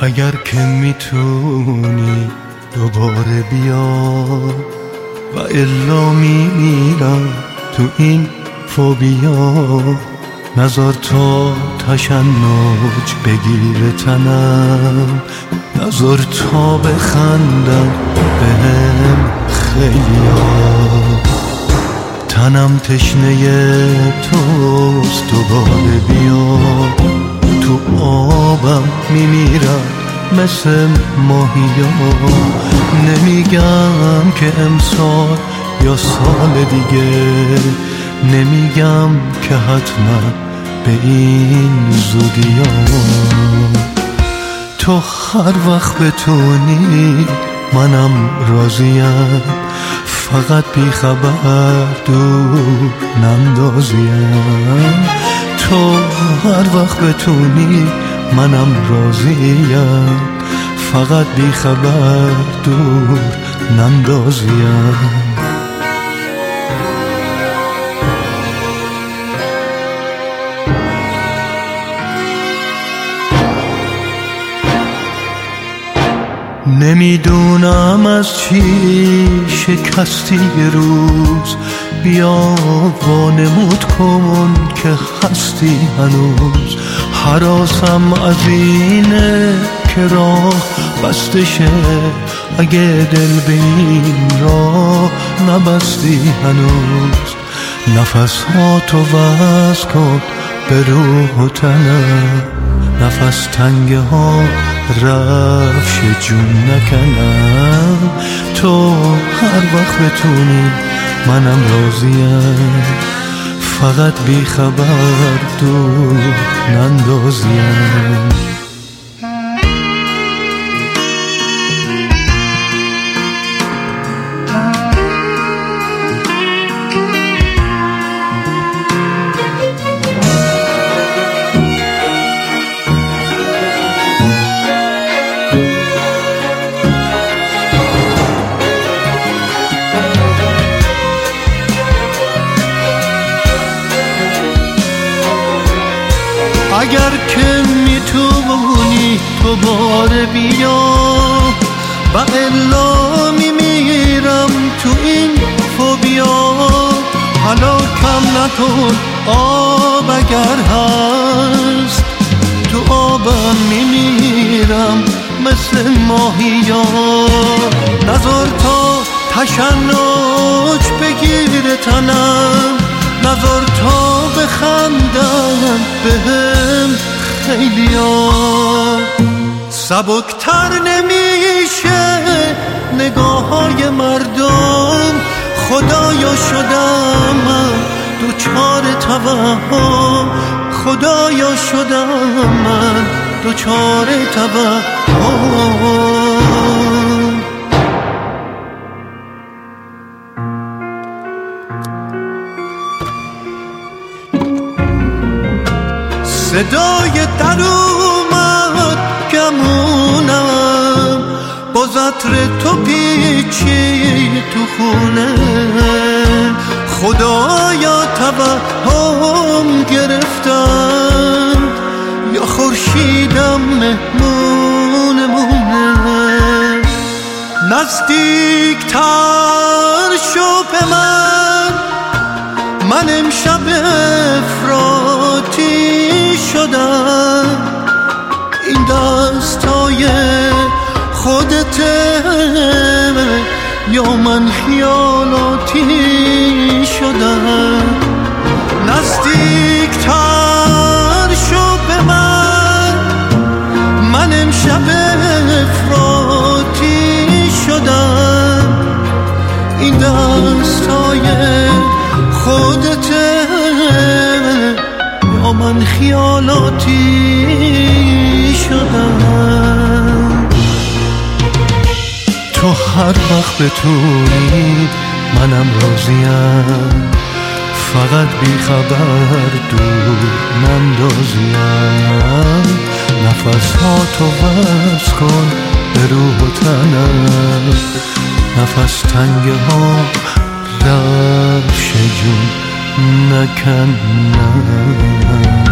اگر که میتونی دوباره بیا، و الا میمیرم تو این فوبیا. نذار تا تشنج بگیره تنم، نذار تا بخندم بهم خیلیا. تنم تشنه توست، دوباره بیا. تو آبم میمیرم مثل ماهیا. نمیگم که امسال یا سال دیگه، نمیگم که حتما به این زودیا. تو هر وقت بتونی منم راضیم، فقط بی خبر دور نندازیم. تو هر وقت بتونی منم راضیم، فقط بی خبر دور نندازیم. نمیدونم از چی شکستی یه روز، بیا وانمود کن که هستی هنوز. هراسم از اینه که راه بسته شه، اگه دل به این راه نبستی هنوز. نفس ها تو وز کن به روح و تنم، نفس تنگه ها رفش جون نکنم. تو هر وقت بتونی منم راضیم، فقط بی خبر دور نندازیم. اگر که میتونی دوباره بیا، و الا میمیرم تو این فوبیا. حالا کم نکن آب اگر هست، تو آبم میمیرم مثل ماهیا. نذار تا تشنج بگیره تنم، نذار تا بخندم بهم خیلیا. سبکتر نمیشه نگاه های مردم، خدایا شدم من دوچار توهم. خدایا شدم من دوچار توهم. صدای در اومد گمونم، باز عطر تو پیچی تو خونه. خدایا توهم گرفتن، یا خورشیدم مهمونمونه. نزدیک تر شو به من امشب افراطی شدم. این دستای خودته یا من خیالاتی شدم. نزدیک تر شو به من امشب افراطی شدم. این دستای خودته یا من خیالاتی شدم. تو هر وقت بتونی منم راضیم، فقط بی خبر دور نندازیم. نفس ها تو وز کن به روح و تنم، نفس تنگه ها رفش جون نکنم.